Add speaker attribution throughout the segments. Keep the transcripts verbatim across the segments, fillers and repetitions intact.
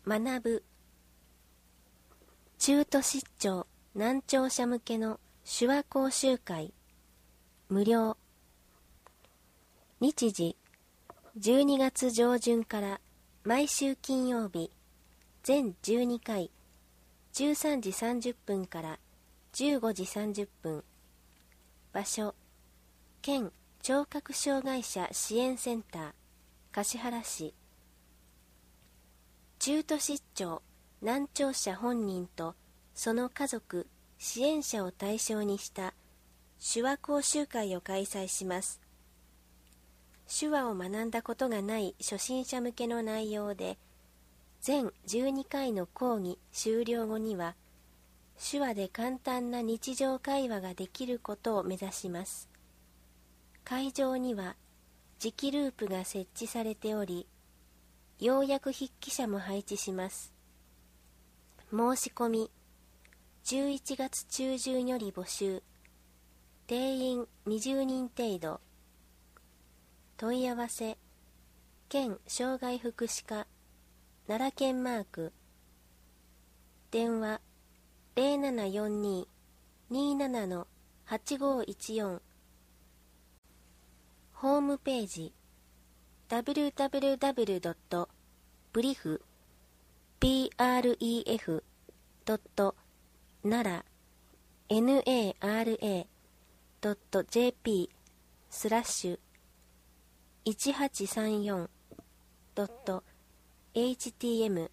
Speaker 1: 学ぶ中途失調難聴者向けの手話講習会無料。日時じゅうにがつ上旬から毎週金曜日全じゅうにかいじゅうさんじさんじゅっぷんからじゅうごじさんじゅっぷん。場所県聴覚障害者支援センター橿原市。中途失調難聴者本人とその家族支援者を対象にした手話講習会を開催します。手話を学んだことがない初心者向けの内容で、全じゅうにかいの講義終了後には手話で簡単な日常会話ができることを目指します。会場には磁気ループが設置されており、要約筆記者も配置します。申し込みじゅういちがつ中旬より募集。定員にじゅうにん程度。問い合わせ県障害福祉課奈良県マーク。電話 ゼロななよんに にーなな はちごいちよん。ホームページ ダブリューダブリューダブリュードットブリフ ブレフ ドットナラ ナラ ドット ジェーピー スラッシュいちはちさんよん ドット エイチティーエム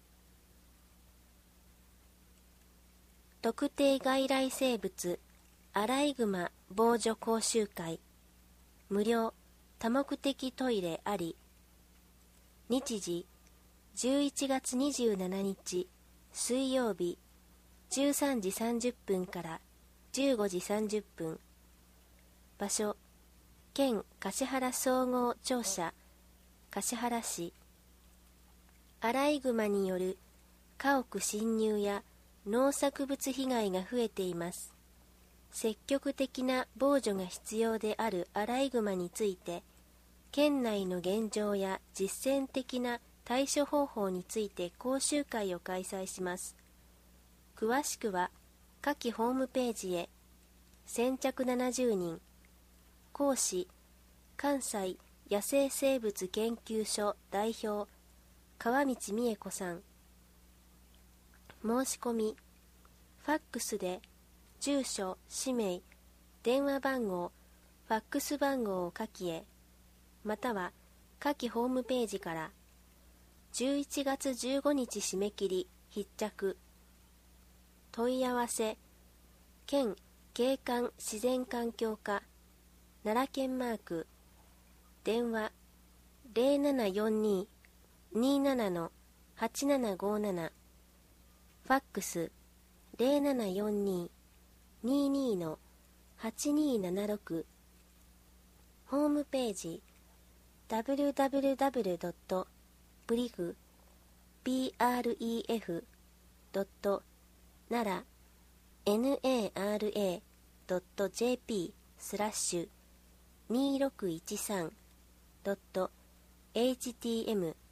Speaker 1: 特定外来生物アライグマ防除講習会無料多目的トイレあり。日時じゅういちがつにじゅうしちにち水曜日じゅうさんじさんじゅっぷんからじゅうごじさんじゅっぷん。場所県橿原総合庁舎橿原市。アライグマによる家屋侵入や農作物被害が増えています。積極的な防除が必要であるアライグマについて、県内の現状や実践的な対処方法について講習会を開催します。詳しくは下記ホームページへ。先着ななじゅうにん。講師関西野生生物研究所代表川道美恵子さん。申し込みファックスで住所、氏名、電話番号、ファックス番号を書きへ、または下記ホームページから。じゅういちがつじゅうごにち締め切り必着。問い合わせ県景観自然環境課奈良県マーク。電話ゼロななよんに にーなな はちななごなな。ファックスゼロななよんに にーにー はちにーななろく。ホームページ ダブリューダブリューダブリュードットブリフ ブレフ ドットナラ ナラ ドット ジェーピー スラッシュにーろくいちさん ドット エイチティーエム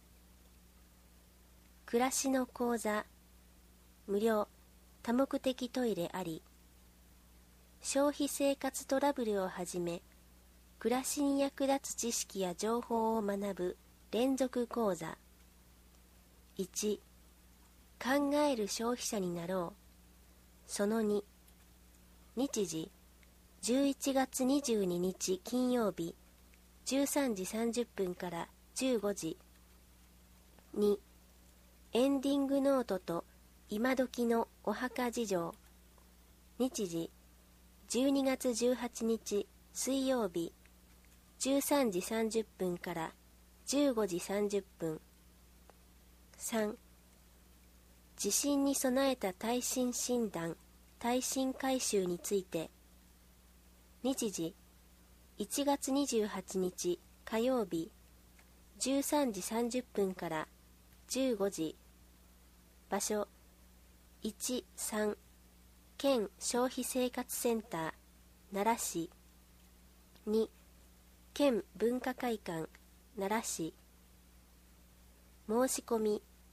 Speaker 1: 暮らしの講座無料多目的トイレあり。消費生活トラブルをはじめ暮らしに役立つ知識や情報を学ぶ連続講座。いち考える消費者になろう。そのに日時じゅういちがつにじゅうににち金曜日じゅうさんじさんじゅっぷんからじゅうごじ。にエンディングノートと今時のお墓事情。日時じゅうにがつじゅうはちにち水曜日じゅうさんじさんじゅっぷんからじゅうごじさんじゅっぷん。さん地震に備えた耐震診断耐震改修について。日時いちがつにじゅうはちにち火曜日じゅうさんじさんじゅっぷんからじゅうごじ。場所いちさん県消費生活センター奈良市。に県文化会館奈良市。申し込み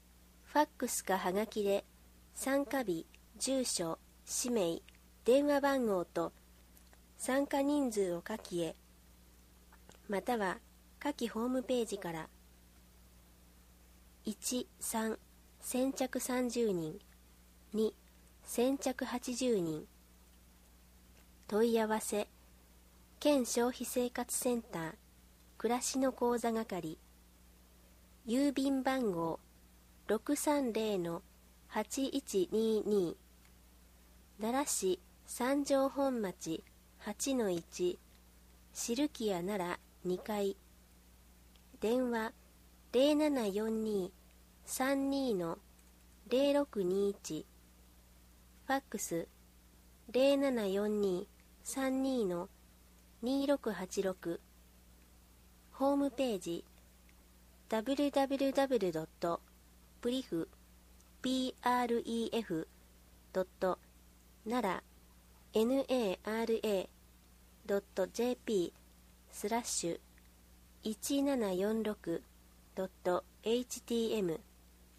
Speaker 1: ファックスかはがきで参加日、住所、氏名、電話番号と参加人数を書きへ、または下記ホームページから。いち、さん、先着さんじゅうにん、に、先着はちじゅうにん。問い合わせ、県消費生活センター暮らしの口座係、郵便番号 ろくさんぜろのはちいちにに、奈良市三条本町 はちのいち、汁木屋奈良にかい、電話 ゼロななよんに さんにのゼロろくにいち、ファックス ゼロななよんに さんにのにろくはちろく、ホームページ ダブリューダブリューダブリュードットプリフ プレフ ドット 奈良 ナラ ドット ジェーピー スラッシュ いちななよんろく ドット エイチティーエム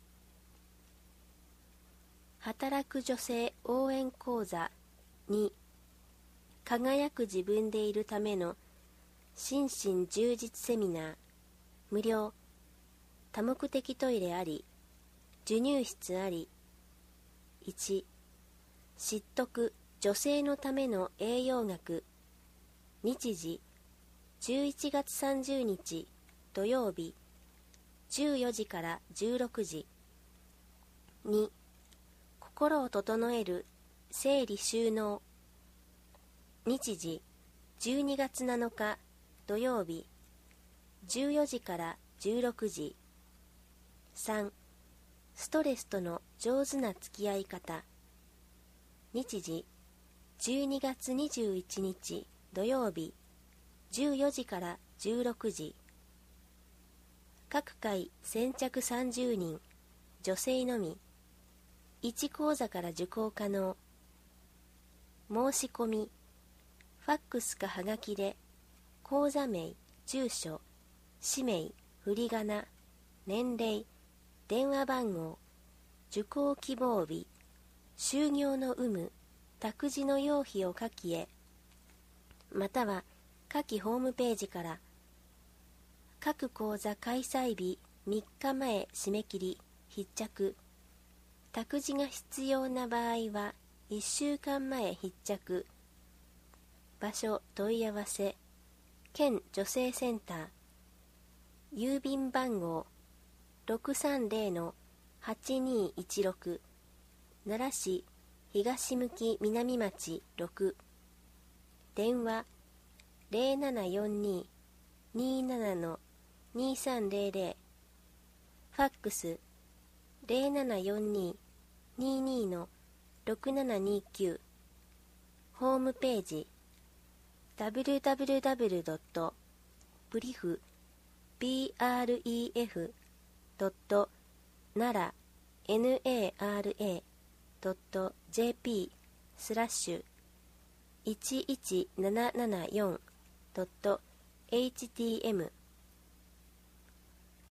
Speaker 1: 働く女性応援講座に、輝く自分でいるための心身充実セミナー、無料、多目的トイレあり、授乳室あり。いち、知得女性のための栄養学、日時じゅういちがつさんじゅうにち土曜日じゅうよじからじゅうろくじ。に、心を整える整理収納、日時じゅうにがつなのか土曜日じゅうよじからじゅうろくじ。さん、ストレスとの上手な付き合い方、日時じゅうにがつにじゅういちにち土曜日じゅうよじからじゅうろくじ。各回先着さんじゅうにん、女性のみ。いち講座から受講可能。申し込み、ファックスかはがきで講座名、住所、氏名、振り仮名、年齢、電話番号、受講希望日、就業の有無、託児の要否を書きへ、または下記ホームページから。各講座開催日みっかまえ締め切り必着。託児が必要な場合はいっしゅうかんまえ必着。場所問い合わせ、県女性センター、郵便番号 ろくさんぜろのはちにいちろく、奈良市東向南町ろく、電話ゼロななよんに にななのにさんぜろぜろ、ファックスゼロななよんに ににのろくななにきゅう、ホームページ ダブリューダブリューダブリュードットプリフ プレフ ドット 奈良 ナラ ドット ジェーピー スラッシュ いちいちななななよん ドット エイチティーエム